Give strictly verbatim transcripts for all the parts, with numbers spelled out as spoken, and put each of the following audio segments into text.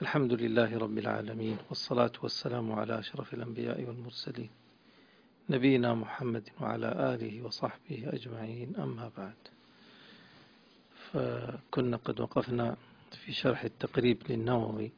الحمد لله رب العالمين، والصلاة والسلام على أشرف الأنبياء والمرسلين نبينا محمد وعلى آله وصحبه أجمعين، أما بعد. فكنا قد وقفنا في شرح التقريب للنووي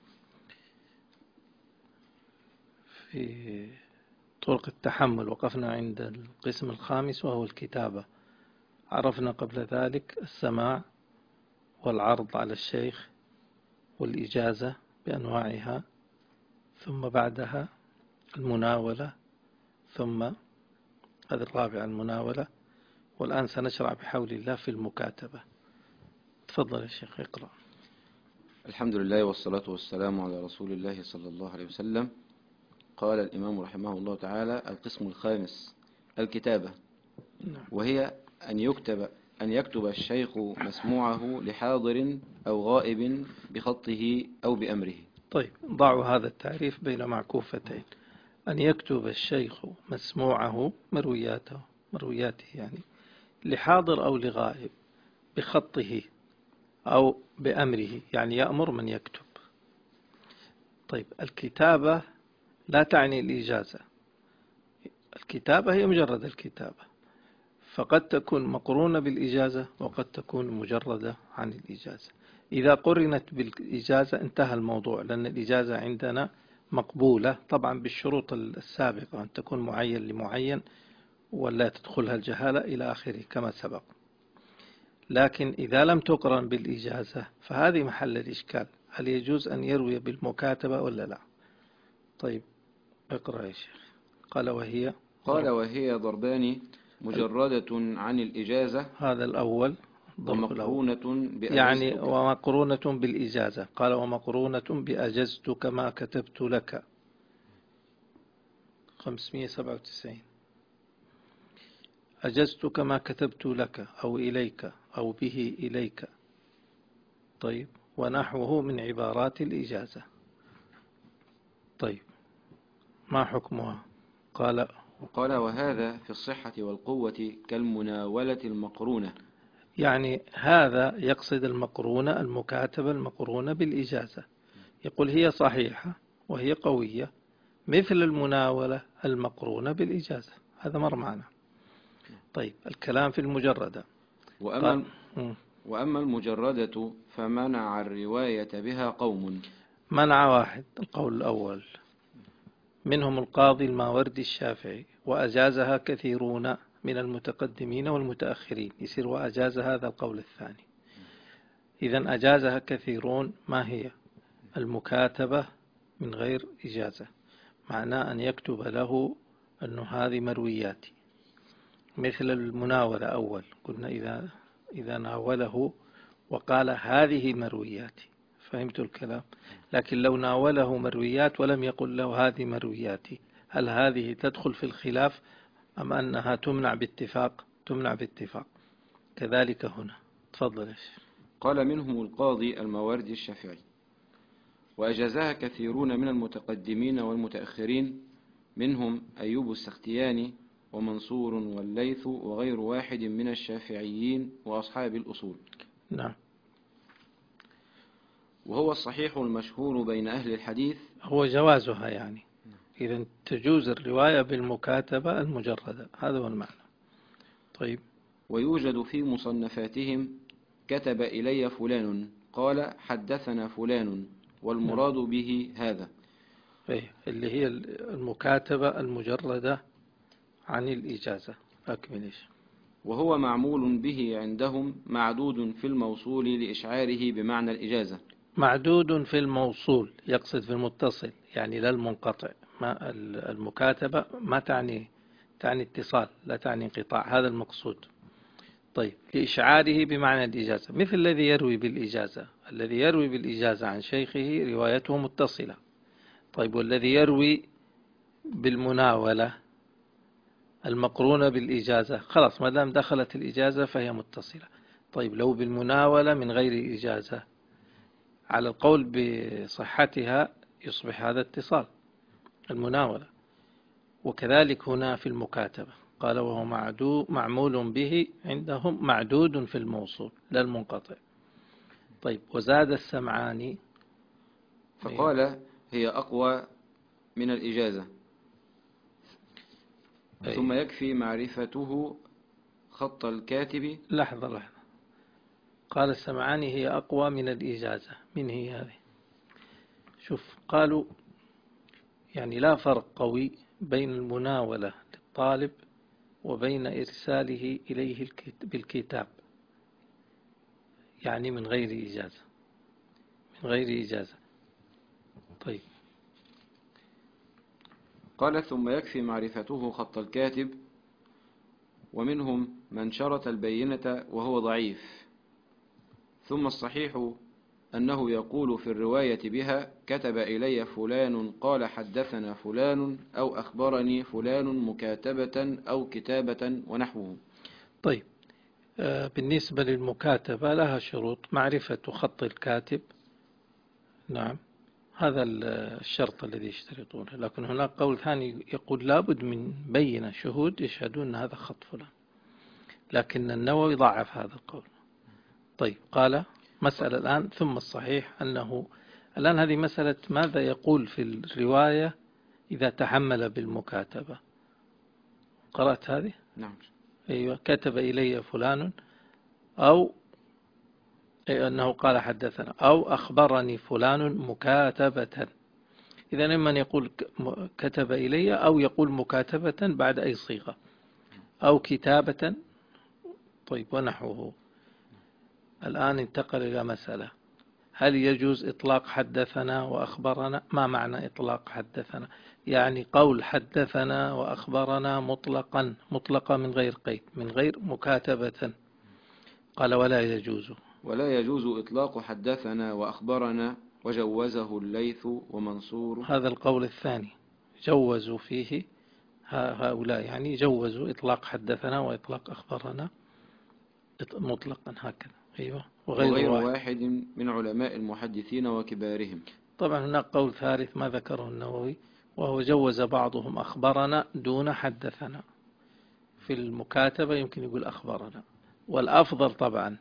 في طرق التحمل، وقفنا عند القسم الخامس وهو الكتابة. عرفنا قبل ذلك السماع والعرض على الشيخ والإجازة بأنواعها، ثم بعدها المناولة، ثم هذا الرابع المناولة، والآن سنشرع بحول الله في المكاتبة. تفضل يا شيخ اقرأ. الحمد لله والصلاة والسلام على رسول الله صلى الله عليه وسلم. قال الإمام رحمه الله تعالى: القسم الخامس الكتابة، وهي أن يكتب أن يكتب الشيخ مسموعه لحاضر أو غائب بخطه أو بأمره. طيب، ضعوا هذا التعريف بين معكوفتين: أن يكتب الشيخ مسموعه مروياته مروياته يعني لحاضر أو لغائب بخطه أو بأمره، يعني يأمر من يكتب. طيب، الكتابة لا تعني الإجازة. الكتابة هي مجرد الكتابة، فقد تكون مقرونة بالإجازة وقد تكون مجردة عن الإجازة. إذا قرنت بالإجازة انتهى الموضوع، لأن الإجازة عندنا مقبولة طبعا بالشروط السابقة، أن تكون معين لمعين ولا تدخلها الجهالة إلى آخره كما سبق. لكن إذا لم تقرن بالإجازة فهذه محل الإشكال: هل يجوز أن يروي بالمكاتبة ولا لا؟ طيب اقرأ يا شيخ. قال وهي قال وهي ضربان: مجردة عن الإجازة، هذا الأول ضرب الأول ومقرونة بأجزتك. يعني ومقرونة بالإجازة. قال ومقرونة بأجزتك ما كتبت لك، خمسمئة وسبعة وتسعين. أجزتك ما كتبت لك أو إليك أو به إليك. طيب، ونحوه من عبارات الإجازة. طيب، ما حكمها؟ قال وقال: وهذا في الصحة والقوة كالمناولة المقرونة. يعني هذا يقصد المقرونة، المكاتبة المقرونة بالإجازة. يقول هي صحيحة وهي قوية مثل المناولة المقرونة بالإجازة. هذا مر معنا. طيب، الكلام في المجردة. وأما, وأما المجردة فمنع الرواية بها قوم. منع واحد، القول الأول، منهم القاضي الماوردي الشافعي، وأجازها كثيرون من المتقدمين والمتأخرين. يصير وأجاز هذا القول الثاني. إذن أجازها كثيرون. ما هي؟ المكاتبة من غير إجازة، معناه أن يكتب له أنه هذه مروياتي، مثل المناولة أول. قلنا إذا إذا ناوله وقال هذه مروياتي، فهمت الكلام؟ لكن لو ناوله مرويات ولم يقل له هذه مروياتي، هل هذه تدخل في الخلاف أم أنها تمنع باتفاق؟ تمنع باتفاق. كذلك هنا. تفضل يا شيخ. قال: منهم القاضي الماوردي الشافعي، وأجازها كثيرون من المتقدمين والمتأخرين، منهم أيوب السختياني ومنصور والليث وغير واحد من الشافعيين وأصحاب الأصول. نعم. وهو الصحيح المشهور بين أهل الحديث. هو جوازها، يعني إذا تجوز الرواية بالمكاتبة المجردة، هذا هو المعنى. طيب. ويوجد في مصنفاتهم: كتب إلي فلان قال حدثنا فلان، والمراد به هذا. إيه، اللي هي المكاتبة المجردة عن الإجازة. أكمل. وهو معمول به عندهم معدود في الموصول لإشعاره بمعنى الإجازة. معدود في الموصول، يقصد في المتصل، يعني لا المنقطع. ما المكاتبة ما تعني تعني اتصال، لا تعني انقطاع، هذا المقصود. طيب، لإشعاره بمعنى الإجازة، مثل الذي يروي بالإجازة. الذي يروي بالإجازة عن شيخه روايته متصلة. طيب، والذي يروي بالمناولة المقرونة بالإجازة، خلاص ما دام دخلت الإجازة فهي متصلة. طيب، لو بالمناولة من غير إجازة، على القول بصحتها يصبح هذا اتصال، المناولة. وكذلك هنا في المكاتبة، قال وهو معدو معمول به عندهم معدود في الموصول لا المنقطع. طيب، وزاد السمعاني فقال هي أقوى من الإجازة. أي. ثم يكفي معرفته خط الكاتب. لحظة لحظة، قال السمعاني هي أقوى من الإجازة. من هي هذه؟ شوف، قالوا يعني لا فرق قوي بين المناولة للطالب وبين إرساله إليه بالكتاب، يعني من غير إجازة، من غير إجازة. طيب، قال ثم يكفي معرفته خط الكاتب، ومنهم من شرط البينة وهو ضعيف. ثم الصحيح أنه يقول في الرواية بها كتب إلي فلان قال حدثنا فلان أو أخبرني فلان مكاتبة أو كتابة ونحوه. طيب، بالنسبة للمكاتبة لها شروط: معرفة خط الكاتب، نعم، هذا الشرط الذي يشترطونه. لكن هناك قول ثاني يقول لابد من بينة، شهود يشهدون أن هذا خط فلان، لكن النووي ضعف هذا القول. طيب، قال مسألة الآن. ثم الصحيح أنه الآن هذه مسألة ماذا يقول في الرواية إذا تحمل بالمكاتبة. قرأت هذه؟ نعم. أيوة، كتب إلي فلان، أو أي أنه قال حدثنا، أو أخبرني فلان مكاتبة. إذا إما يقول كتب إلي، أو يقول مكاتبة بعد أي صيغة، أو كتابة. طيب، ونحوه. الآن انتقل إلى مسألة: هل يجوز إطلاق حدثنا وأخبرنا؟ ما معنى إطلاق حدثنا؟ يعني قول حدثنا وأخبرنا مطلقا، مطلقا من غير قيد، من غير مكاتبة. قال ولا يجوز. ولا يجوز إطلاق حدثنا وأخبرنا، وجوزه الليث ومنصور. هذا القول الثاني جوزوا فيه هؤلاء، يعني جوزوا إطلاق حدثنا وإطلاق أخبرنا مطلقا هكذا. أيوة، وغير, وغير واحد. واحد من علماء المحدثين وكبارهم. طبعا هناك قول ثالث ما ذكره النووي، وهو جوز بعضهم أخبرنا دون حدثنا. في المكاتبة يمكن يقول أخبرنا، والأفضل طبعا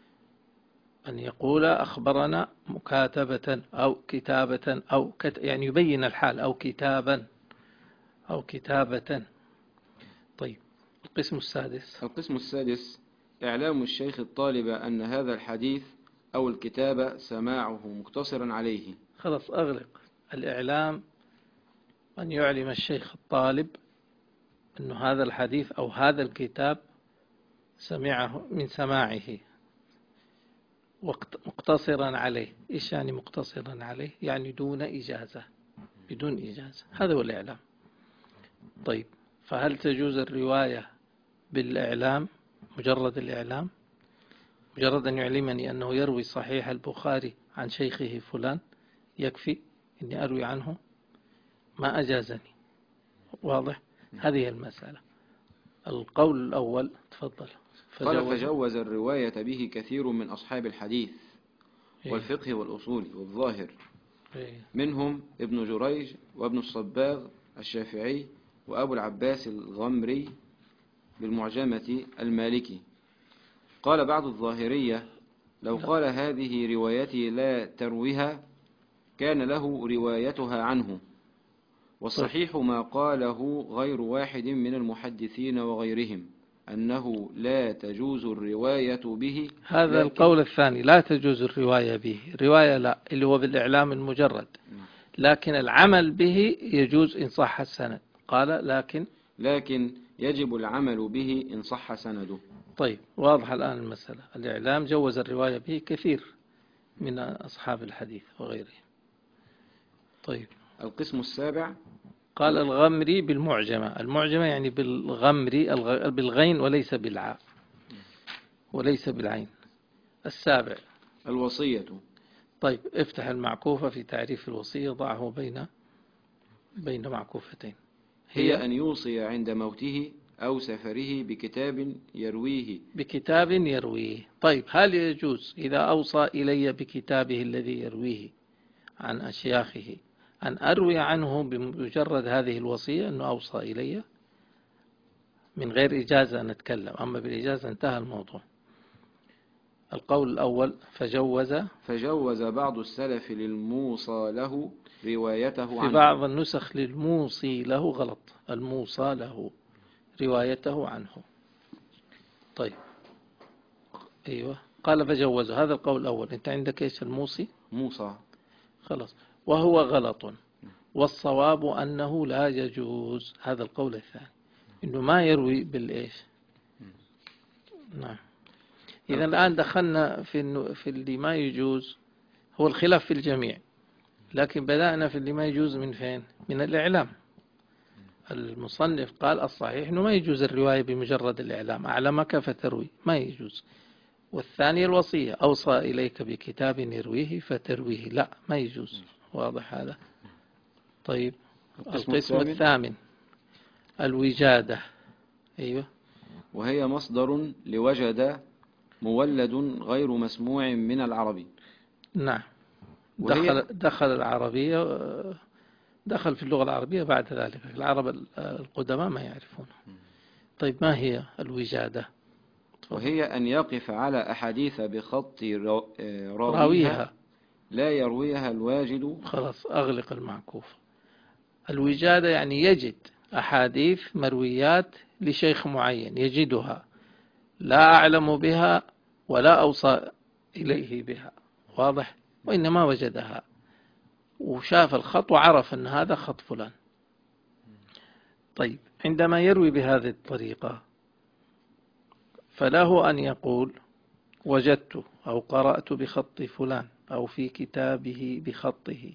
أن يقول أخبرنا مكاتبة أو كتابة، أو كت... يعني يبين الحال، أو كتابا أو كتابة. طيب، القسم السادس. القسم السادس إعلام الشيخ الطالب أن هذا الحديث أو الكتاب سماعه مقتصرا عليه. خلاص، أغلق. الإعلام أن يعلم الشيخ الطالب أن هذا الحديث أو هذا الكتاب سمعه من سماعه مقتصرا عليه. إيش يعني مقتصرا عليه؟ يعني دون إجازة، بدون إجازة. هذا هو الإعلام. طيب، فهل تجوز الرواية بالإعلام؟ مجرد الإعلام، مجرد أن يعلمني أنه يروي صحيح البخاري عن شيخه فلان يكفي أني أروي عنه، ما أجازني. واضح؟ هذه المسألة. القول الأول، تفضل. قال فجوز الرواية به كثير من أصحاب الحديث والفقه والأصول والظاهر، منهم ابن جريج وابن الصباغ الشافعي وأبو العباس الغمري بالمعجمة المالكي. قال بعض الظاهرية لو قال هذه روايتي لا ترويها كان له روايتها عنه، والصحيح ما قاله غير واحد من المحدثين وغيرهم أنه لا تجوز الرواية به. هذا القول الثاني، لا تجوز الرواية به. رواية لا، اللي هو بالإعلام المجرد، لكن العمل به يجوز إن صح السند. قال لكن لكن يجب العمل به إن صح سنده. طيب، واضح الآن المسألة. الإعلام جوز الرواية به كثير من أصحاب الحديث وغيرهم. طيب، القسم السابع قال الغمري بالمعجمة. المعجمة يعني بالغمري، بالغين وليس بالعاء وليس بالعين. السابع الوصية. طيب، افتح المعكوفة في تعريف الوصية، ضعه بين بين معكوفتين. هي, هي أن يوصي عند موته أو سفره بكتاب يرويه. بكتاب يرويه. طيب، هل يجوز إذا أوصى إلي بكتابه الذي يرويه عن أشياخه أن أروي عنه بمجرد هذه الوصية أنه أوصى إلي من غير إجازة نتكلم، أما بالإجازة انتهى الموضوع. القول الأول فجوز فجوز بعض السلف للموصى له روايته في عنه. بعض النسخ للموصي له غلط، الموصى له روايته عنه. طيب أيوة، قال فجوز، هذا القول الأول. أنت عندك إيش الموصي؟ موصى. خلاص، وهو غلط، والصواب أنه لا يجوز. هذا القول الثاني، إنه ما يروي بالإيش. نعم. إذا الآن دخلنا في في اللي ما يجوز. هو الخلاف في الجميع، لكن بدأنا في اللي ما يجوز من فين؟ من الإعلام. المصنف قال الصحيح إنه ما يجوز الرواية بمجرد الإعلام، أعلمك فتروي، ما يجوز. والثانية الوصية، أوصى إليك بكتاب يرويه فترويه، لا ما يجوز. واضح هذا؟ طيب القسم, القسم الثامن, الثامن الوجادة. أيوة، وهي مصدر لوجد مولد غير مسموع من العربي. نعم، دخل, دخل العربية، دخل في اللغة العربية بعد ذلك، العرب القدماء ما يعرفونه. طيب ما هي الوجادة؟ وهي أن يقف على أحاديث بخط راويها, راويها لا يرويها الواجد. خلاص أغلق المعكوف. الوجادة يعني يجد أحاديث مرويات لشيخ معين، يجدها، لا أعلم بها ولا أوصى إليه بها، واضح؟ وإنما وجدها وشاف الخط وعرف أن هذا خط فلان. طيب عندما يروي بهذه الطريقة فله أن يقول وجدت أو قرأت بخط فلان، أو في كتابه بخطه،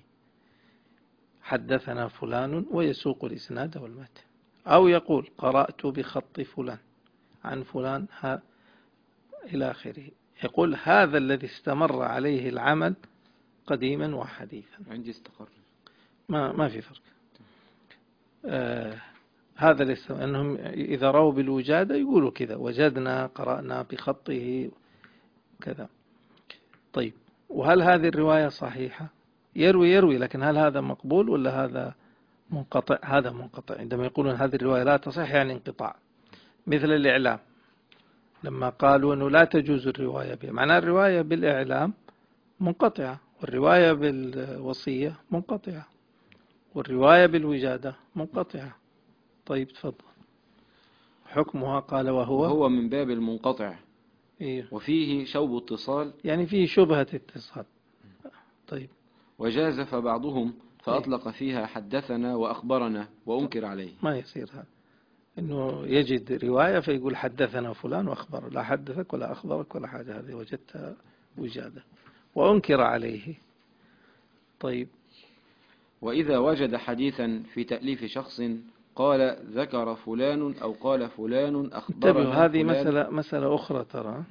حدثنا فلان، ويسوق الإسناد والمتن. أو يقول قرأت بخط فلان عن فلان ها إلى آخره. يقول هذا الذي استمر عليه العمل قديما وحديثا. عندي استقر، ما ما في فرق. آه هذا ليس أنهم إذا رأوا بالوجادة يقولوا كذا، وجدنا قرأنا بخطه كذا. طيب وهل هذه الرواية صحيحة؟ يروي يروي لكن هل هذا مقبول ولا هذا منقطع؟ هذا منقطع. عندما يقولون هذه الرواية لا تصح يعني انقطاع. مثل الإعلام لما قالوا أنه لا تجوز الرواية به، معنى الرواية بالإعلام منقطعة، والرواية بالوصية منقطعة، والرواية بالوجادة منقطعة. طيب تفضل. حكمها قال وهو هو من باب المنقطع. إيه؟ وفيه شوب اتصال، يعني فيه شبهة اتصال. طيب وجازف بعضهم فأطلق فيها حدثنا وأخبرنا وأنكر عليه. ما يصير هذا، إنه يجد رواية فيقول حدثنا فلان وأخبر، لا حدثك ولا أخبرك ولا حاجة، هذه وجدتها وجادة. وأنكر عليه. طيب وإذا وجد حديثا في تأليف شخص قال ذكر فلان أو قال فلان أخبرنا انتبهوا، هذه فلان. مسألة, مسألة أخرى ترى.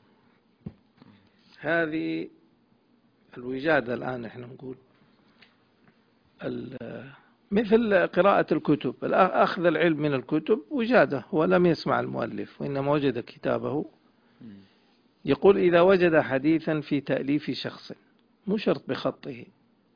هذه الوجادة الآن إحنا نقول مثل قراءة الكتب، أخذ العلم من الكتب وجادة، هو لم يسمع المؤلف وإنما وجد كتابه. يقول إذا وجد حديثا في تأليف شخص مو شرط بخطه،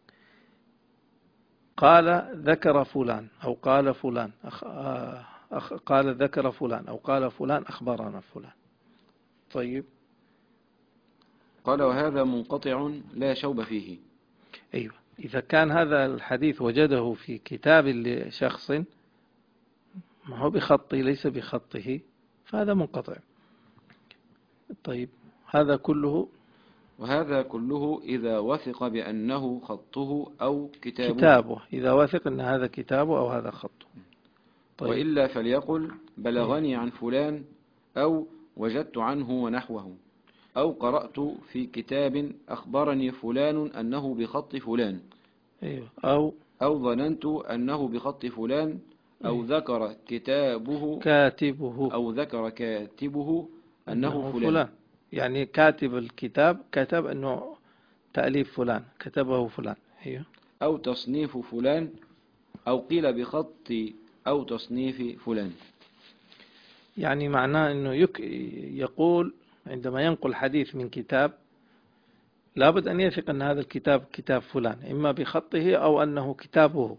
قال ذكر فلان أو قال فلان أخ أخ قال ذكر فلان أو قال فلان أخبرنا فلان. طيب قال وهذا منقطع لا شوب فيه. أيوة، إذا كان هذا الحديث وجده في كتاب لشخص ما هو بخطه ليس بخطه فهذا منقطع. طيب هذا كله وهذا كله إذا وثق بأنه خطه أو كتابه, كتابه إذا وثق أن هذا كتابه أو هذا خطه. طيب. وإلا فليقل بلغني عن فلان أو وجدت عنه ونحوه، أو قرأت في كتاب أخبرني فلان أنه بخط فلان. أيوة. أو أو ظننت أنه بخط فلان، أو أيوة. ذكر كتابه كاتبه أو ذكر كاتبه أنه, أنه فلان. فلان يعني كاتب الكتاب كتب أنه تأليف فلان كتبه فلان. أيوة. أو تصنيف فلان، أو قيل بخط أو تصنيف فلان. يعني معناه أنه يك يقول عندما ينقل حديث من كتاب لابد أن يثق أن هذا الكتاب كتاب فلان، إما بخطه أو أنه كتابه.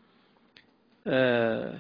آه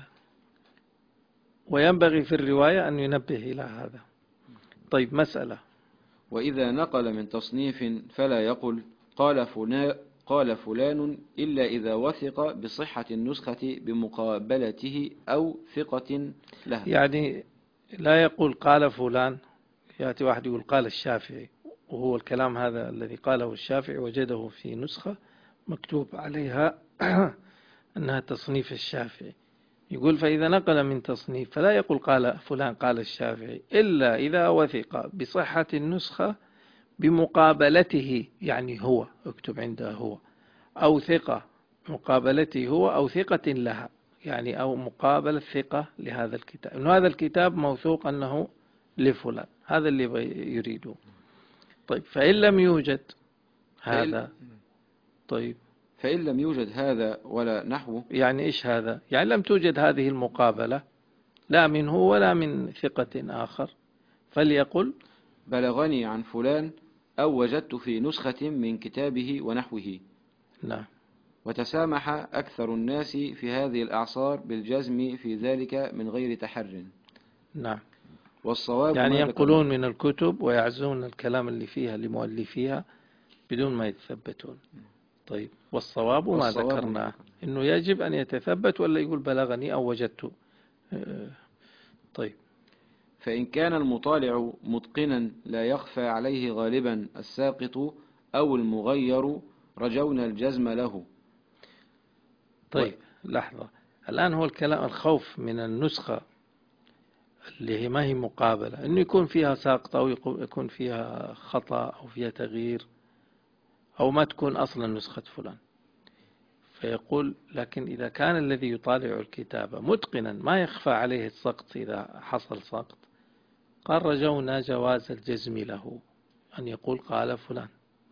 وينبغي في الرواية أن ينبه إلى هذا. طيب مسألة، وإذا نقل من تصنيف فلا يقل قال فلان قال فلان إلا إذا وثق بصحة النسخة بمقابلته أو ثقة لها. يعني لا يقول قال فلان، يأتي واحد يقول قال الشافعي، وهو الكلام هذا الذي قاله الشافعي وجده في نسخة مكتوب عليها أنها تصنيف الشافعي، يقول فإذا نقل من تصنيف فلا يقول قال فلان قال الشافعي إلا إذا وثق بصحة النسخة بمقابلته، يعني هو اكتب عنده هو، أو ثقة مقابلته هو أو ثقة لها، يعني أو مقابل ثقة لهذا الكتاب، إنه هذا الكتاب موثوق أنه لفلان، هذا اللي يريده. طيب فإن لم يوجد هذا، طيب فإن لم يوجد هذا ولا نحوه، يعني إيش هذا؟ يعني لم توجد هذه المقابلة لا منه ولا من ثقة آخر، فليقل بلغني عن فلان أو وجدت في نسخة من كتابه ونحوه. نعم. وتسامح أكثر الناس في هذه الأعصار بالجزم في ذلك من غير تحر. نعم. والصواب يعني ما ينقلون من الكتب ويعزون الكلام اللي فيها لمؤلفيها بدون ما يتثبتون. طيب والصواب ما والصواب ذكرناه إنه يجب أن يتثبت، ولا يقول بلغني أو وجدت. طيب فإن كان المطالع متقنا لا يخفى عليه غالبا الساقط أو المغير رجونا الجزم له. طيب لحظة، الآن هو الكلام الخوف من النسخة اللي هي ما هي مقابلة إنه يكون فيها ساقط أو يكون فيها خطأ أو فيها تغيير أو ما تكون أصلا نسخة فلان، فيقول لكن إذا كان الذي يطالع الكتابة متقنا ما يخفى عليه السقط إذا حصل سقط، قال رجونا جواز الجزم له أن يقول قال فلان.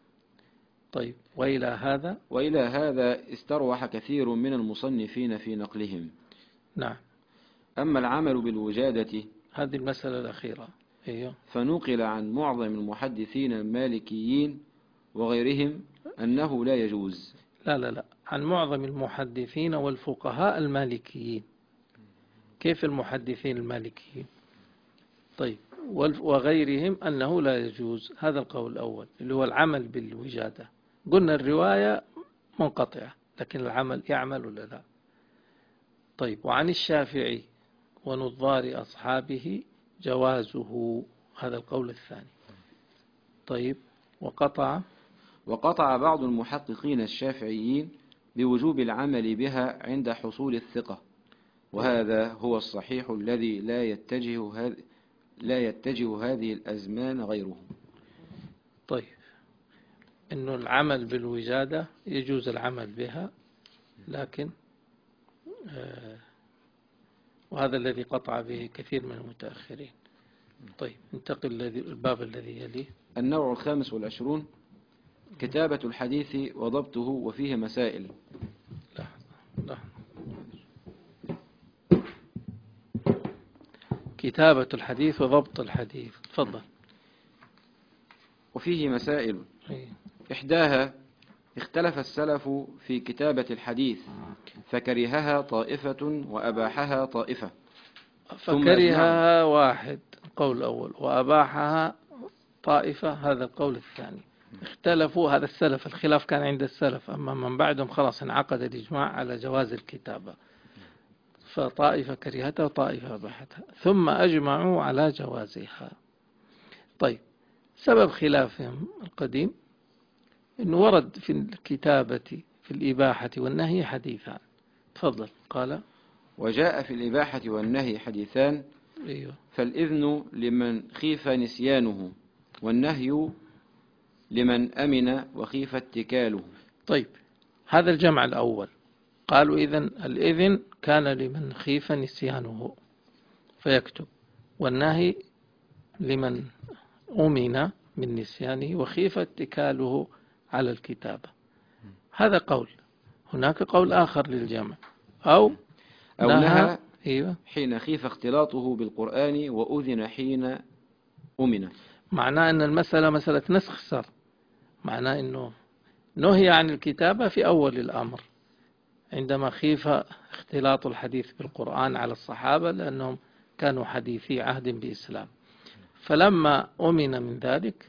طيب وإلى هذا وإلى هذا استروح كثير من المصنفين في نقلهم. نعم. أما العمل بالوجادة، هذه المسألة الأخيرة أيوه. فنقل عن معظم المحدثين المالكيين وغيرهم أنه لا يجوز. لا لا لا عن معظم المحدثين والفقهاء المالكيين. كيف المحدثين المالكيين؟ طيب وغيرهم أنه لا يجوز، هذا القول الأول اللي هو العمل بالوجادة. قلنا الرواية منقطعة لكن العمل يعمل ولا لا؟ طيب وعن الشافعي ونظار أصحابه جوازه، هذا القول الثاني. طيب وقطع وقطع بعض المحققين الشافعيين بوجوب العمل بها عند حصول الثقة، وهذا هو الصحيح الذي لا يتجه هذا لا يتجه هذه الأزمان غيره. طيب إنه العمل بالوجادة يجوز العمل بها، لكن آه وهذا الذي قطع به كثير من المتأخرين. طيب انتقل للباب الذي يليه. النوع الخامس والعشرون كتابة الحديث وضبطه وفيه مسائل. لا لا كتابة الحديث وضبط الحديث، تفضل. وفيه مسائل. إحداها اختلف السلف في كتابة الحديث فكرهها طائفة وأباحها طائفة. فكرهها واحد القول الأول وأباحها طائفة هذا القول الثاني. اختلفوا، هذا السلف، الخلاف كان عند السلف، أما من بعدهم خلاص انعقد الإجماع على جواز الكتابة، فطائفة كرهتها وطائفة أباحتها، ثم أجمعوا على جوازها. طيب سبب خلافهم القديم أنه ورد في الكتابة في الإباحة والنهي حديثان. تفضل. قال وجاء في الإباحة والنهي حديثان. أيوه. فالإذن لمن خيف نسيانه، والنهي لمن أمن وخيف اتكاله. طيب هذا الجمع الأول، قالوا إذن الإذن كان لمن خيف نسيانه فيكتب، والنهي لمن أمن من نسيانه وخيف اتكاله على الكتابة. هذا قول. هناك قول آخر للجمع، أو أو نهى أيوة. حين خيف اختلاطه بالقرآن وأذن حين أمن. معناه أن المسألة مسألة نسخ صار، معناه أنه نهي عن الكتابة في أول الأمر عندما خيف اختلاط الحديث بالقرآن على الصحابة لأنهم كانوا حديثي عهد بإسلام، فلما أمن من ذلك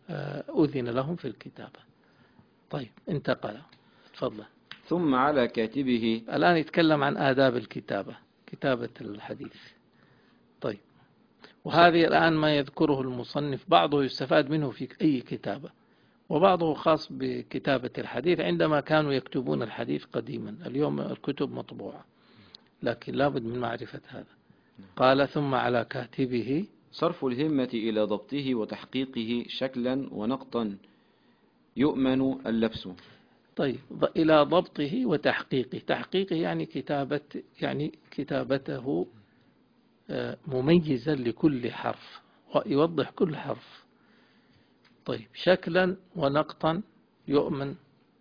أذن لهم في الكتابة. طيب انتقل، تفضل. ثم على كاتبه. الآن يتكلم عن آداب الكتابة، كتابة الحديث. طيب، وهذه الآن ما يذكره المصنف بعضه يستفاد منه في أي كتابة، وبعضه خاص بكتابة الحديث عندما كانوا يكتبون الحديث قديما. اليوم الكتب مطبوعة، لكن لابد من معرفة هذا. قال ثم على كاتبه صرف الهمة إلى ضبطه وتحقيقه شكلا ونقطا يؤمن اللبس. طيب، إلى ضبطه وتحقيقه. تحقيقه يعني كتابة، يعني كتابته مميزا لكل حرف ويوضح كل حرف. طيب، شكلا ونقطا يؤمن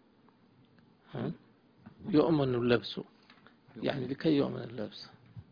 يؤمن اللبس، يعني لكي يؤمن اللبس.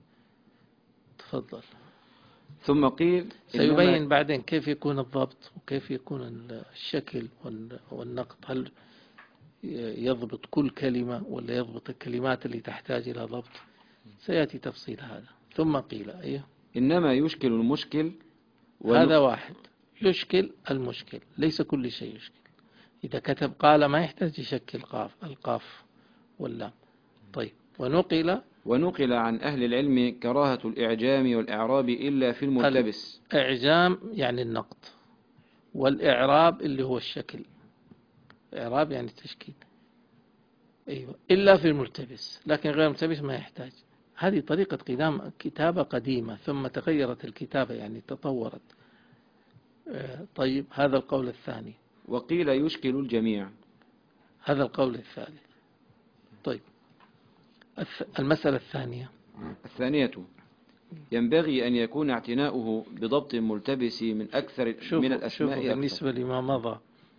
تفضل. ثم قيل سيبين بعدين كيف يكون الضبط وكيف يكون الشكل والنقط. هل يضبط كل كلمة ولا يضبط الكلمات اللي تحتاج إلى ضبط؟ سيأتي تفصيل هذا. ثم قيل أيه إنما يشكل المشكل ون... هذا واحد يشكل المشكل، ليس كل شيء يشكل. إذا كتب قال ما يحتاج يشكل قاف القاف واللام. طيب، ونقل ونقل عن أهل العلم كراهة الإعجام والإعراب إلا في الملتبس. الإعجام يعني النقط، والإعراب اللي هو الشكل. إعراب يعني تشكيل، أيوة، إلا في الملتبس، لكن غير الملتبس ما يحتاج. هذه طريقة قدام كتابة قديمة، ثم تغيرت الكتابة يعني تطورت. طيب، هذا القول الثاني. وقيل يشكل الجميع، هذا القول الثالث. طيب، المسألة الثانية. الثانية ينبغي أن يكون اعتناؤه بضبط الملتبس من أكثر من الأسماء. شوفوا بالنسبة لما مضى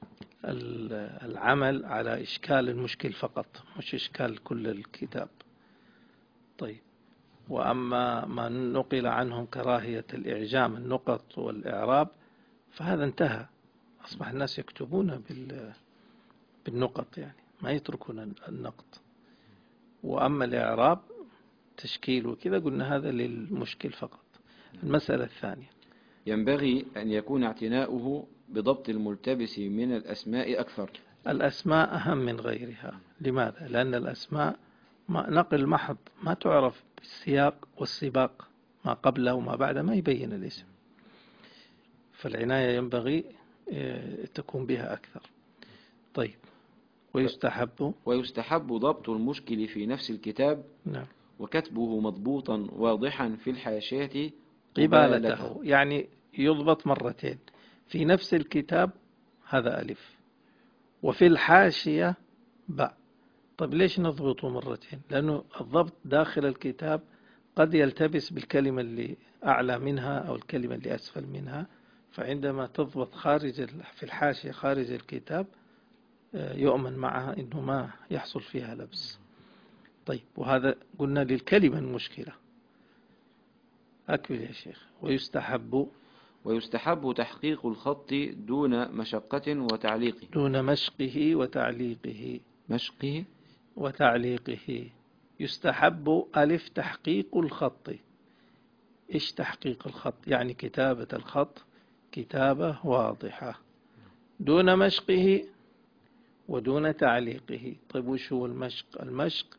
العمل على إشكال المشكل فقط، مش إشكال كل الكتاب. طيب، وأما ما نقل عنهم كراهية الإعجام النقط والإعراب فهذا انتهى، أصبح الناس يكتبون بالنقط، يعني ما يتركون النقط. وأما الإعراب تشكيل وكذا قلنا هذا للمشكل فقط. المسألة الثانية ينبغي أن يكون اعتناؤه بضبط الملتبس من الأسماء أكثر. الأسماء أهم من غيرها. لماذا؟ لأن الأسماء ما نقل محض، ما تعرف بالسياق والسباق، ما قبله وما بعده ما يبين الاسم، فالعناية ينبغي تكون بها أكثر. طيب، ويستحب ويستحب ضبط المشكل في نفس الكتاب. نعم. وكتبه مضبوطا واضحا في الحاشية قبالته، يعني يضبط مرتين في نفس الكتاب، هذا ألف، وفي الحاشية باء. طيب، ليش نضبطه مرتين؟ لأنه الضبط داخل الكتاب قد يلتبس بالكلمة اللي أعلى منها أو الكلمة اللي أسفل منها، فعندما تضبط خارج في الحاشية خارج الكتاب يؤمن معها إنه ما يحصل فيها لبس. طيب، وهذا قلنا للكلمة المشكلة. أكمل يا شيخ. ويستحب ويستحب تحقيق الخط دون مشقة وتعليقه. دون مشقه وتعليقه. مشقه وتعليقه. يستحب ألف تحقيق الخط. إيش تحقيق الخط؟ يعني كتابة الخط كتابة واضحة دون مشقه ودون تعليقه. طيب، وش هو المشق؟ المشق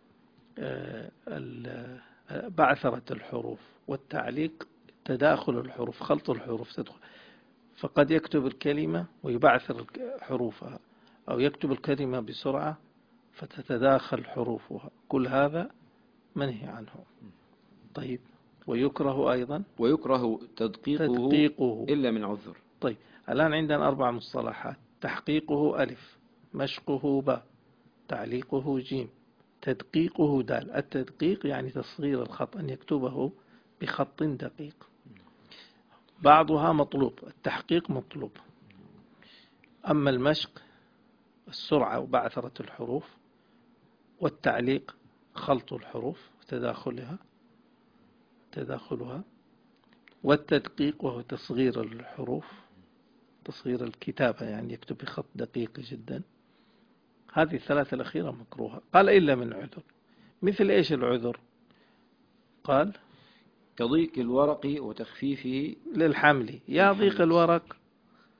آه بعثرة الحروف، والتعليق تداخل الحروف، خلط الحروف تدخل. فقد يكتب الكلمة ويبعثر حروفها، أو يكتب الكلمة بسرعة فتتداخل حروفها، كل هذا منهي عنه. طيب، ويكره أيضا ويكره تدقيقه, تدقيقه إلا من عذر. طيب، الآن عندنا أربع مصطلحات: تحقيقه ألف، مشقه باء، تعليقه جيم، تدقيقه دال. التدقيق يعني تصغير الخط، أن يكتبه بخط دقيق. بعضها مطلوب، التحقيق مطلوب. أما المشق السرعة وبعثرة الحروف، والتعليق خلط الحروف وتداخلها تداخلها والتدقيق وهو تصغير الحروف، تصغير الكتابة، يعني يكتب بخط دقيق جدا. هذه الثلاثة الأخيرة مكروهة. قال إلا من عذر. مثل إيش العذر؟ قال كضيق الورق وتخفيفه للحمل. يا ضيق الورق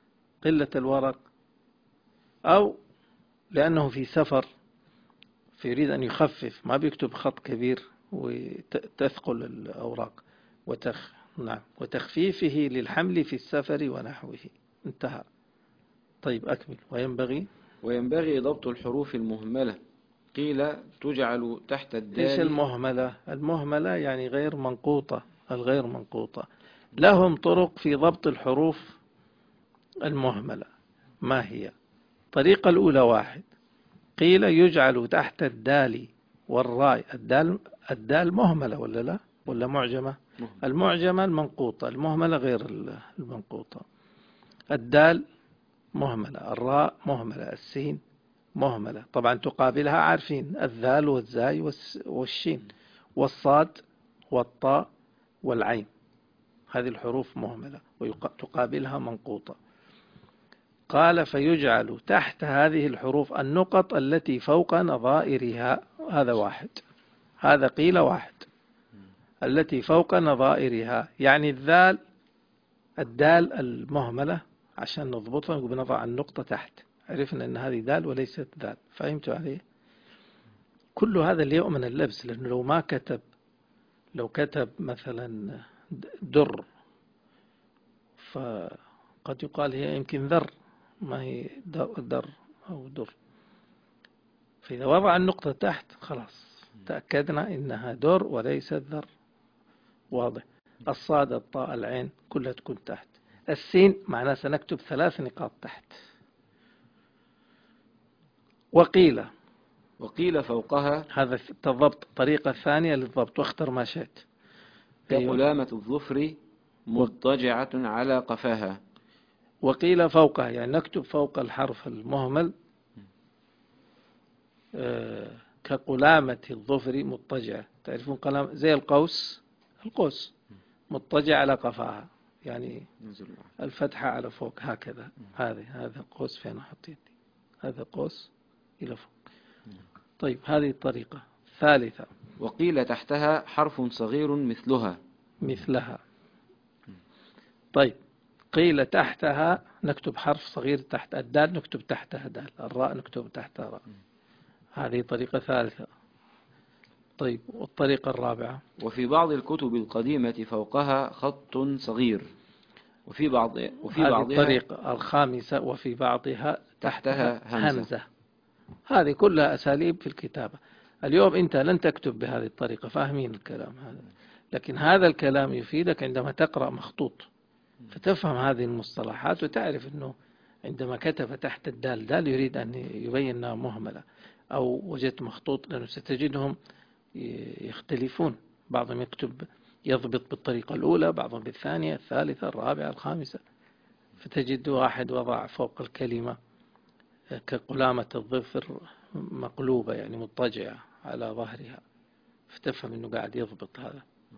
قلة الورق، أو لأنه في سفر فيريد أن يخفف، ما بيكتب خط كبير وتثقل الأوراق، وتخ... نعم وتخفيفه للحمل في السفر ونحوه. انتهى. طيب أكمل. وينبغي وينبغي ضبط الحروف المهملة، قيل تجعل تحت الدال. إيش المهملة؟ المهملة يعني غير منقوطة، الغير منقوطة. لهم طرق في ضبط الحروف المهملة. ما هي؟ الطريقة الأولى واحد، قيل يجعل تحت الدال والراء. الدال الدال مهملة ولا لا؟ ولا معجمة؟ المعجمة المنقوطة، المهملة غير المنقوطة. الدال مهملة، الراء مهملة، السين مهملة. طبعا تقابلها عارفين الذال والزاي والشين والصاد والطاء والعين، هذه الحروف مهملة وتقابلها منقوطة. قال فيجعل تحت هذه الحروف النقط التي فوق نظائرها. هذا واحد، هذا قيل واحد، التي فوق نظائرها. يعني الذال، الدال المهملة عشان نضبطها بنضع النقطة تحت، عرفنا أن هذه دال وليست ذال. فهمتوا عليه؟ كل هذا اللي يؤمن اللبس، لأنه لو ما كتب، لو كتب مثلا در فقد يقال هي يمكن ذر، ما هي در أو در. فإذا وضع النقطة تحت خلاص تأكدنا إنها در وليست ذر. واضح؟ الصاد الطاء العين كلها تكون تحت. السين معناه سنكتب ثلاث نقاط تحت. وقيل وقيل فوقها. هذا الضبط، طريقة ثانية للضبط، واختر ما شئت. كقلامة الظفر مضطجعة على قفاها. وقيل فوقها يعني نكتب فوق الحرف المهمل آه كقلامة الظفر مضطجعة. تعرفون قلام زي القوس، القوس مضطجع على قفاها، يعني الفتحة على فوق هكذا. هذه هذا قوس، فين أحط يدي؟ هذا قوس إلى فوق. طيب هذه الطريقة. ثالثة، وقيل تحتها حرف صغير مثلها. مثلها. طيب قيل تحتها نكتب حرف صغير تحت الدال، نكتب تحتها دال، الراء نكتب تحتها راء. هذه طريقة ثالثة. طيب والطريقة الرابعة، وفي بعض الكتب القديمة فوقها خط صغير، وفي بعض وفي هذه بعضها. الطريقة الخامسة، وفي بعضها تحتها, تحتها همزة. همزة. هذه كلها أساليب في الكتابة. اليوم أنت لن تكتب بهذه الطريقة، فاهمين الكلام هذا، لكن هذا الكلام يفيدك عندما تقرأ مخطوط، فتفهم هذه المصطلحات وتعرف أنه عندما كتب تحت الدال دال يريد أن يبين أنها مهملة. أو وجدت مخطوط، لأنه ستجدهم يختلفون، بعضهم يكتب يضبط بالطريقة الأولى، بعضهم بالثانية، الثالثة، الرابعة، الخامسة. فتجد واحد وضع فوق الكلمة كقلامة الظفر مقلوبة، يعني مضطجعة على ظهرها، فتفهم أنه قاعد يضبط هذا.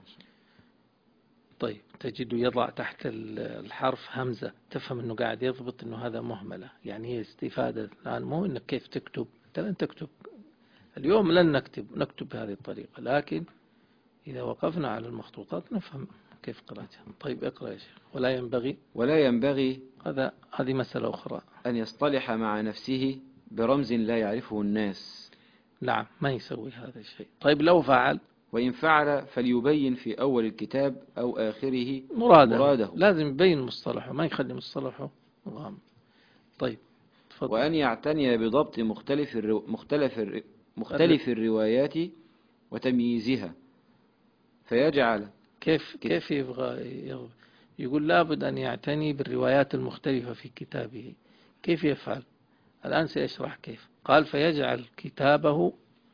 طيب تجد يضع تحت الحرف همزة، تفهم أنه قاعد يضبط أنه هذا مهملة. يعني هي استفادة الآن، مو أنك كيف تكتب، أنت لن تكتب اليوم، لن نكتب نكتب بهذه الطريقة، لكن إذا وقفنا على المخطوطات نفهم كيف قراءتها. طيب اقرأ يا شيخ. ولا ينبغي ولا ينبغي هذا هذه مسألة أخرى، أن يصطلح مع نفسه برمز لا يعرفه الناس. نعم ما يسوي هذا الشيء. طيب لو فعل، وإن فعل فليبين في أول الكتاب أو آخره مراده, مراده. لازم يبين مصطلحه، ما يخلي مصطلحه غام. طيب تفضل. وأن يعتني بضبط مختلف الرو... مختلف الر... مختلف الروايات وتمييزها، فيجعل كيف كيف يبغى يغ... يقول لابد أن يعتني بالروايات المختلفة في كتابه. كيف يفعل؟ الآن سيشرح كيف. قال فيجعل كتابه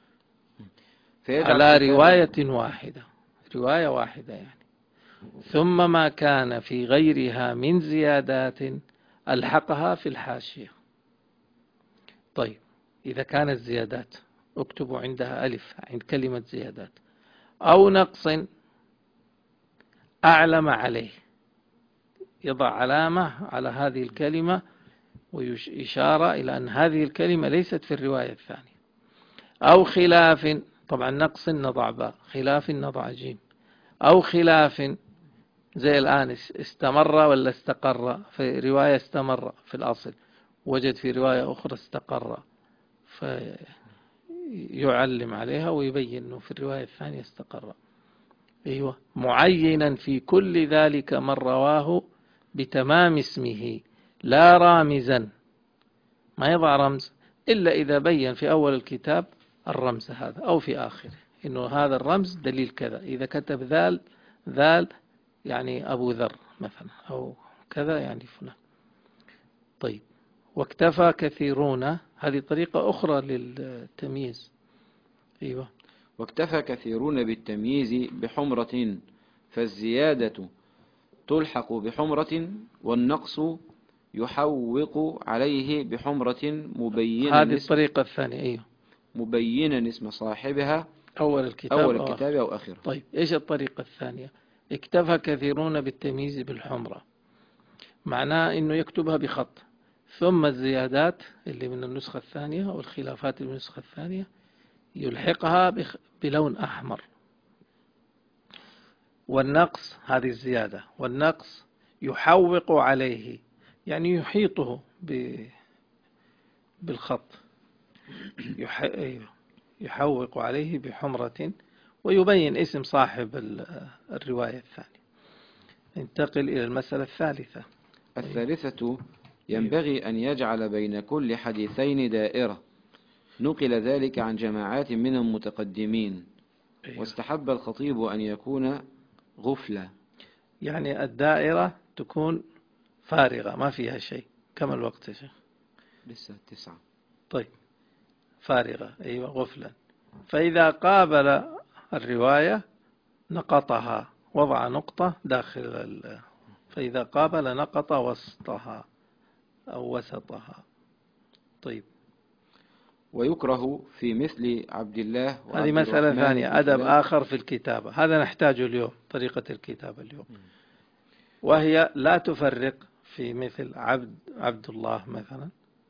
فيجعل على كتابه رواية واحدة، رواية واحدة يعني، ثم ما كان في غيرها من زيادات ألحقها في الحاشية. طيب إذا كانت زيادات اكتبوا عندها ألف عند كلمة زيادات، أو نقص أعلم عليه، يضع علامة على هذه الكلمة وإشارة إلى أن هذه الكلمة ليست في الرواية الثانية. أو خلاف، طبعا نقص نضع باء، خلاف نضع جيم. أو خلاف زي الآن استمر ولا استقر، في رواية استمر في الأصل، وجد في رواية أخرى استقر، فيعلم عليها ويبين أنه في الرواية الثانية استقر. أيوة، معينا في كل ذلك من رواه بتمام اسمه لا رامزا، ما يضع رمز إلا إذا بين في أول الكتاب الرمز هذا أو في آخره إنه هذا الرمز دليل كذا. إذا كتب ذال ذال يعني أبو ذر مثلا أو كذا يعني فلان. طيب، واكتفى كثيرون، هذه طريقة أخرى للتمييز. أيوة، واكتفى كثيرون بالتمييز بحمرة، فالزيادة تلحق بحمرة والنقص يحوق عليه بحمرة مبينا هذه اسم الطريقة الثانية. أيوة، مبينا اسم صاحبها أول الكتاب أول أو الكتاب آخر. أو آخره. طيب، إيش الطريقة الثانية؟ اكتفى كثيرون بالتمييز بالحمرة، معناه أنه يكتبها بخط، ثم الزيادات اللي من النسخة الثانية والخلافات اللي من النسخة الثانية يلحقها بخ... بلون أحمر. والنقص، هذه الزيادة، والنقص يحوق عليه يعني يحيطه ب... بالخط، يح... يحوق عليه بحمرة ويبين اسم صاحب الرواية الثانية. ننتقل إلى المسألة الثالثة. الثالثة ينبغي أن يجعل بين كل حديثين دائرة، نقل ذلك عن جماعات من المتقدمين. أيوه. واستحب الخطيب أن يكون غفلة، يعني الدائرة تكون فارغة ما فيها شيء. كم الوقت يا شيخ؟ لسه تسعة. طيب، فارغة، أيوة، غفلا. فإذا قابل الرواية نقطها، وضع نقطة داخل ال... فإذا قابل نقط وسطها أو وسطها. طيب، ويكره في مثل عبد الله وعبد هذه مسألة الرحمن ثانية، أدب فلان. آخر في الكتابة، هذا نحتاجه اليوم، طريقة الكتابة اليوم، وهي لا تفرق في مثل عبد عبد الله مثلا،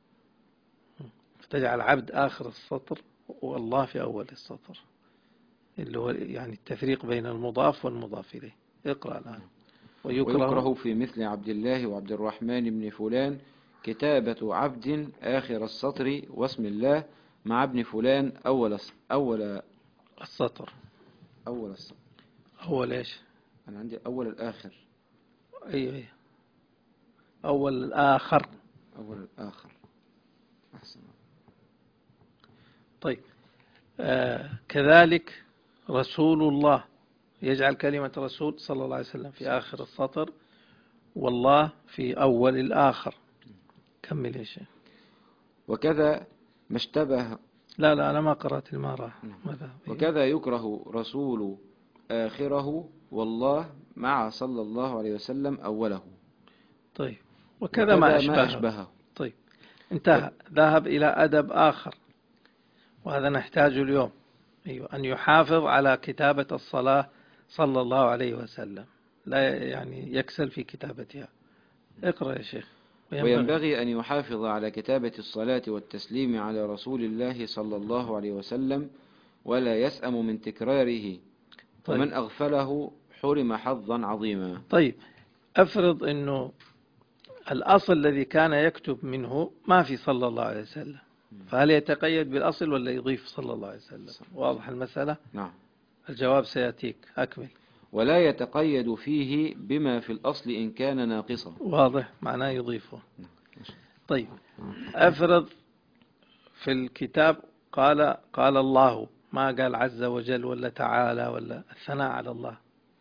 تجعل عبد آخر السطر والله في أول السطر، اللي هو يعني التفريق بين المضاف والمضاف إليه. اقرأ الآن. ويكره, ويكره في مثل عبد الله وعبد الرحمن بن فلان كتابة عبد آخر السطر واسم الله مع ابن فلان أول أول السطر. أول السطر. أول إيش؟ أنا عندي أول الآخر. أيوه، أيوه، أول الآخر. أول الآخر أحسن. طيب، آه كذلك رسول الله، يجعل كلمة رسول صلى الله عليه وسلم في آخر السطر، والله في أول الآخر. كمل يا شيخ. وكذا ما اشتبه. لا لا، أنا ما قرأت المرة. وكذا يكره رسول آخره والله مع صلى الله عليه وسلم أوله. طيب، وكذا ما أشبهه. ما أشبهه. طيب، انتهى. ذهب إلى أدب آخر، وهذا نحتاجه اليوم. أيوة، أن يحافظ على كتابة الصلاة صلى الله عليه وسلم، لا يعني يكسل في كتابتها. اقرأ يا شيخ. وينبغي, وينبغي أن يحافظ على كتابة الصلاة والتسليم على رسول الله صلى الله عليه وسلم، ولا يسأم من تكراره. طيب. ومن أغفله حرم حظا عظيما. طيب، أفرض أنه الأصل الذي كان يكتب منه ما في صلى الله عليه وسلم، فهل يتقيد بالأصل ولا يضيف صلى الله عليه وسلم؟ واضح المسألة؟ نعم. الجواب سيأتيك. أكمل. ولا يتقيد فيه بما في الأصل إن كان ناقصا. واضح، معناه يضيفه. طيب، أفرض في الكتاب قال قال الله، ما قال عز وجل ولا تعالى ولا الثناء على الله،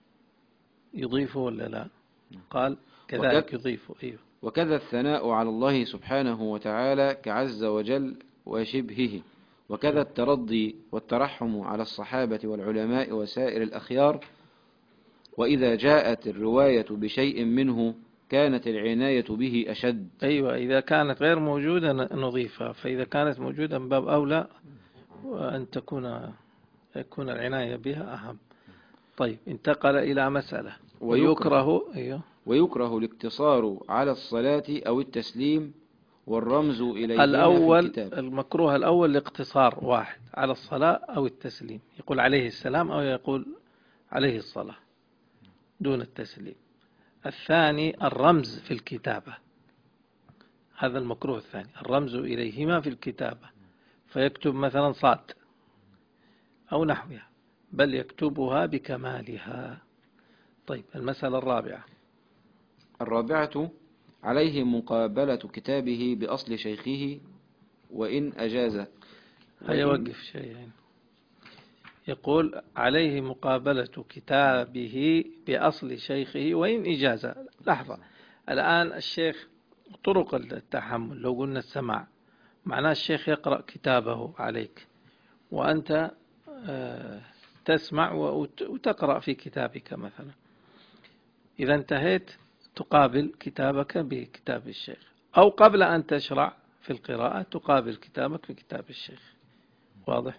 يضيفه ولا لا؟ قال كذلك يضيفه. أيوه. وكذا الثناء على الله سبحانه وتعالى كعز وجل وشبهه. وكذا الترضي والترحم على الصحابة والعلماء وسائر الأخيار. وإذا جاءت الرواية بشيء منه كانت العناية به أشد. أيوة، إذا كانت غير موجودة نضيفها، فإذا كانت موجودة من باب أولى وأن تكون يكون العناية بها أهم. طيب، انتقل إلى مسألة. ويكره أيوه ويكره الاقتصار على الصلاة أو التسليم والرمز إليهما الأول في الكتاب. المكروه الأول الاقتصار واحد على الصلاة أو التسليم، يقول عليه السلام أو يقول عليه الصلاة دون التسليم. الثاني الرمز في الكتابة، هذا المكروه الثاني، الرمز إليهما في الكتابة، فيكتب مثلا صاد أو نحوها، بل يكتبها بكمالها. طيب المسألة الرابعة. الرابعة عليه مقابلة كتابه بأصل شيخه وإن أجاز. هيا وقف شيئين. يقول عليه مقابلة كتابه بأصل شيخه وإن إجازة. لحظة، الآن الشيخ طرق التحمل، لو قلنا السماع معناه الشيخ يقرأ كتابه عليك وأنت تسمع وتقرأ في كتابك مثلا، إذا انتهيت تقابل كتابك بكتاب الشيخ، أو قبل أن تشرع في القراءة تقابل كتابك في كتاب الشيخ. واضح؟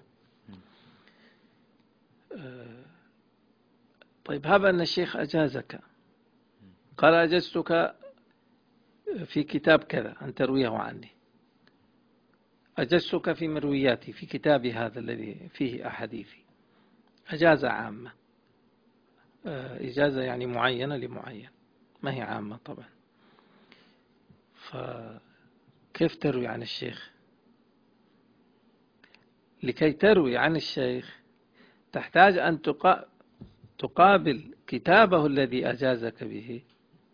طيب هذا أن الشيخ أجازك، قال أجزتك في كتاب كذا أن ترويه عني، أجزتك في مروياتي في كتابي هذا الذي فيه أحاديثي، أجازة عامة، إجازة يعني معينة لمعين، ما هي عامة طبعا. فكيف تروي عن الشيخ؟ لكي تروي عن الشيخ تحتاج أن تقابل كتابه الذي أجازك به،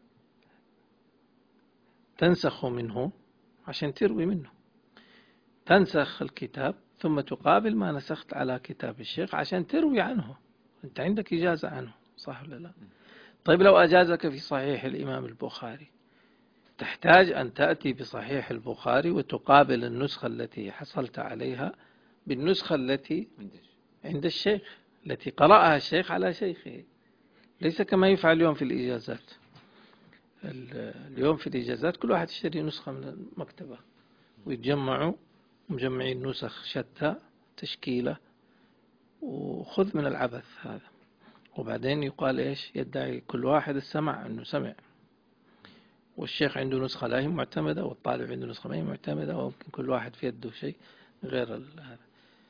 تنسخ منه عشان تروي منه، تنسخ الكتاب ثم تقابل ما نسخت على كتاب الشيخ عشان تروي عنه، أنت عندك إجازة عنه، صح ولا لا؟ طيب لو أجازك في صحيح الإمام البخاري تحتاج أن تأتي بصحيح البخاري وتقابل النسخة التي حصلت عليها بالنسخة التي عند الشيخ التي قرأها الشيخ على شيخه، ليس كما يفعل اليوم في الإجازات. اليوم في الإجازات كل واحد يشتري نسخة من المكتبة ويتجمعوا مجمعين نسخ شتى تشكيلة وخذ من العبث هذا، وبعدين يقال إيش، يدعي كل واحد السمع أنه سمع، والشيخ عنده نسخة لا هي معتمدة والطالب عنده نسخة ما هي معتمدة، وممكن كل واحد في يده شيء غير هذا.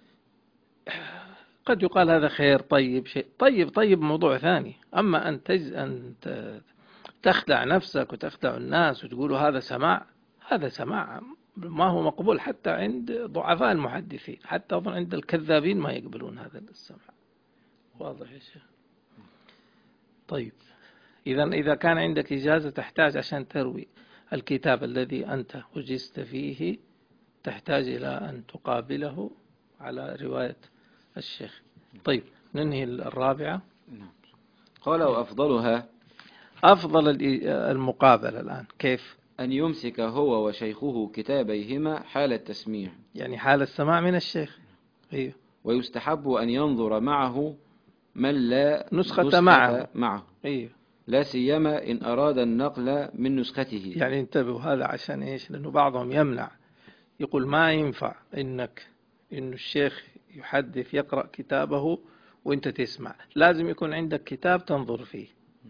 قد يقال هذا خير طيب شيء طيب طيب موضوع ثاني، أما أن تج أن تخدع نفسك وتخدع الناس وتقولوا هذا سماع، هذا سماع ما هو مقبول حتى عند ضعفاء المحدثين، حتى أظن عند الكذابين ما يقبلون هذا السماع. واضح يا شيخ؟ طيب إذا إذا كان عندك إجازة تحتاج عشان تروي الكتاب الذي أنت وجزت فيه تحتاج إلى أن تقابله على رواية الشيخ. طيب ننهي الرابعة. قال وأفضلها، أفضل المقابلة الآن كيف؟ أن يمسك هو وشيخه كتابيهما حال التسميع، يعني حال السماع من الشيخ. أيوه. ويستحب أن ينظر معه من لا نسخة, نسخة معه, معه. أيوه. لا سيما إن أراد النقل من نسخته. يعني انتبهوا هذا عشان إيش، لأنه بعضهم يمنع يقول ما ينفع إنك إنه الشيخ يحدث يقرأ كتابه وإنت تسمع، لازم يكون عندك كتاب تنظر فيه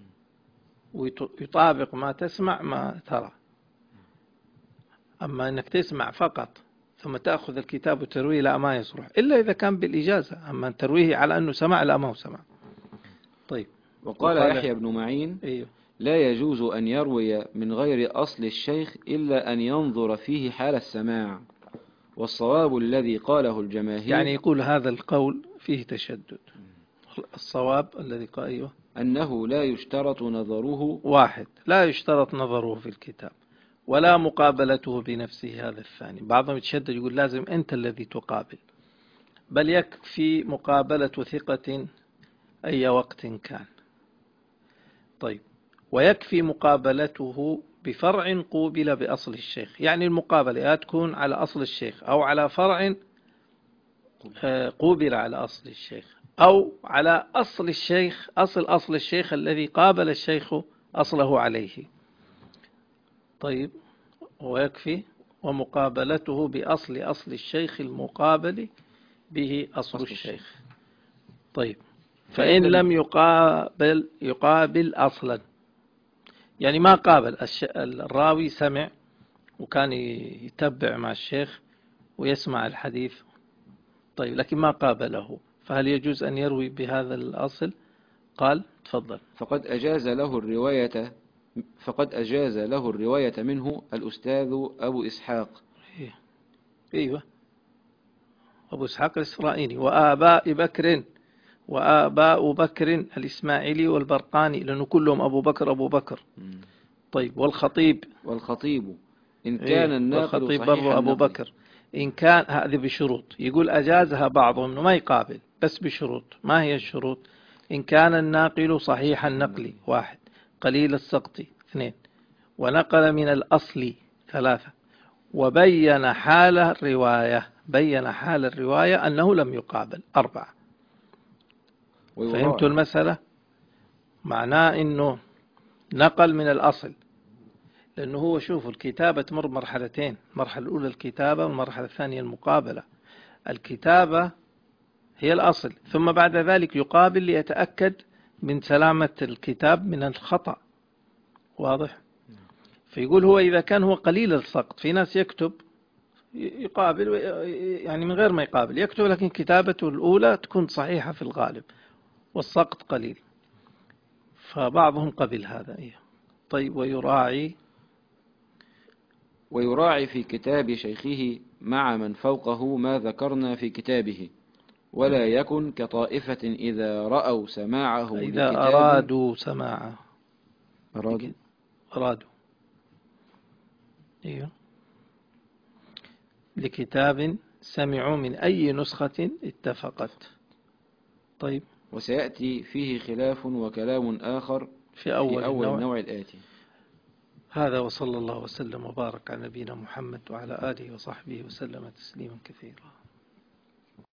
ويطابق ما تسمع ما ترى. أما إنك تسمع فقط ثم تأخذ الكتاب وترويه لا ما يصلح إلا إذا كان بالإجازة، أما ترويه على أنه سمع لا ما هو سمع. طيب. وقال, وقال يحيى بن معين أيوه. لا يجوز أن يروي من غير أصل الشيخ إلا أن ينظر فيه حال السماع، والصواب الذي قاله الجماهير. يعني يقول هذا القول فيه تشدد. الصواب الذي قال أيوه أنه لا يشترط نظره، واحد لا يشترط نظره في الكتاب ولا مقابلته بنفسه، هذا الثاني. بعضهم يتشدد يقول لازم أنت الذي تقابل، بل يكفي مقابلة ثقة أي وقت كان. طيب ويكفي مقابلته بفرع قوبل بأصل الشيخ، يعني المقابلة يا تكون على أصل الشيخ أو على فرع قوبل على أصل الشيخ أو على أصل الشيخ، أصل أصل الشيخ الذي قابل الشيخ أصله عليه. طيب ويكفي ومقابلته بأصل أصل الشيخ المقابل به أصل الشيخ. طيب فإن لم يقابل يقابل أصلا، يعني ما قابل الراوي سمع وكان يتبع مع الشيخ ويسمع الحديث، طيب لكن ما قابله، فهل يجوز أن يروي بهذا الأصل؟ قال تفضل. فقد أجاز له الرواية فقد أجاز له الرواية منه الأستاذ أبو إسحاق. إيه. أيوة، أبو إسحاق الإسرائيلي. وآباء بكر، وآباء بكر الإسماعيلي والبرقاني، لأنه كلهم أبو بكر أبو بكر. طيب، والخطيب. والخطيب إن كان إيه. الناقل والخطيب صحيح برضو أبو النقل. بكر. إن كان، هذه بشروط، يقول أجازها بعضهم ما يقابل، بس بشروط. ما هي الشروط؟ إن كان الناقل صحيح النقل، واحد، قليل السقط، اثنين، ونقل من الأصل، ثلاثة، وبين حال الرواية، بين حال الرواية أنه لم يقابل، أربعة. فهمتوا المسألة؟ معناه أنه نقل من الأصل، لأنه هو شوفوا الكتابة تمر مرحلتين، المرحلة الأولى الكتابة والمرحلة الثانية المقابلة. الكتابة هي الأصل، ثم بعد ذلك يقابل ليتأكد من سلامة الكتاب من الخطأ. واضح؟ فيقول هو إذا كان هو قليل السقط، في ناس يكتب يقابل يعني من غير ما يقابل يكتب، لكن كتابته الأولى تكون صحيحة في الغالب والسقط قليل، فبعضهم قبل هذا. إيه. طيب، ويراعي ويراعي في كتاب شيخه مع من فوقه ما ذكرنا في كتابه، ولا يكن كطائفة إذا رأوا سماعه إذا لكتاب أرادوا سماعه. أرادوا أرادوا إيه. لكتاب سمعوا من أي نسخة اتفقت. طيب، وسيأتي فيه خلاف وكلام آخر في أول, في أول النوع. النوع الآتي. هذا، وصلى الله وسلم وبارك على نبينا محمد وعلى آله وصحبه وسلم تسليما كثيرا.